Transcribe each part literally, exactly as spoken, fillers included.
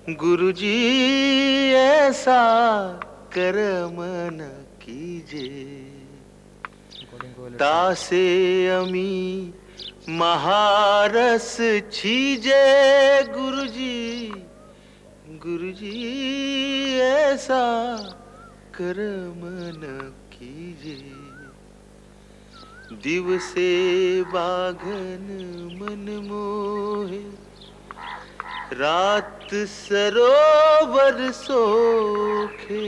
गुरुजी ऐसा कर्म न कीजे, तासे अमी महारस छीजे। गुरुजी गुरुजी ऐसा कर्म न कीजे, दिवसे बाघन मन मोहे, रात सरोवर सोखे।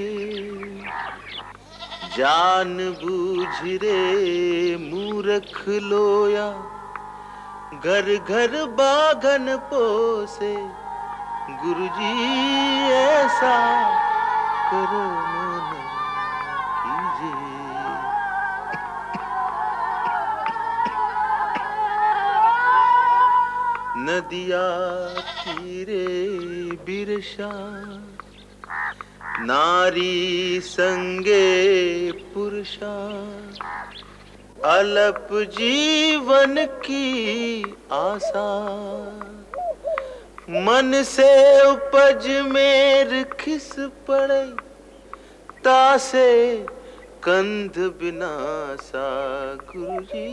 जान बूझ रे मूर्ख लोया, घर घर बाघन पोसे। गुरुजी ऐसा कर्म न कीजे। नदिया तीरे बिरसा, नारी संगे पुरुषा। अल्प जीवन की आशा, मन से उपज में खिस पड़े। तासे कंध बिनासा। गुरुजी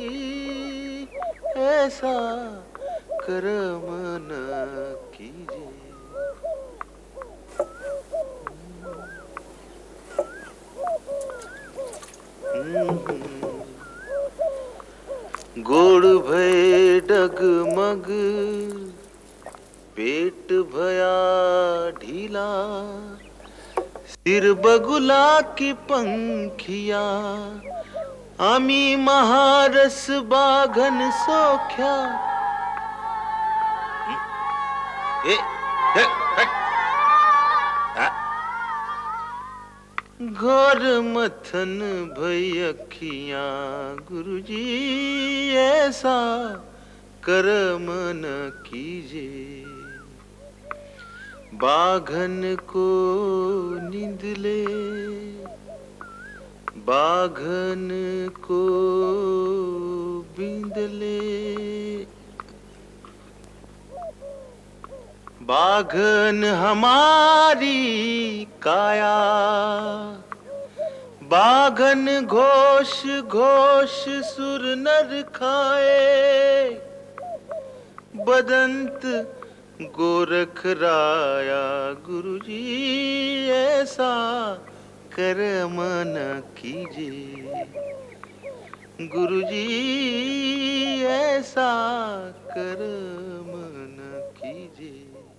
ऐसा कर्म न कीजे। गोड़ भय डगमग, पेट भया ढीला। सिर बगुला की पंखिया, आमी महारस बाघन सोख्या। ए, ए, ए, घोर मथन भई अखियां। गुरुजी ऐसा कर्म न कीजे, बाघन को नींद ले, बाघन को बींद ले। बाघन हमारी काया, बाघन घोष घोष सुर नर खाए। बदंत गोरख राया, गुरुजी ऐसा कर्म न कीजे। गुरुजी ऐसा कर्म न कीजे।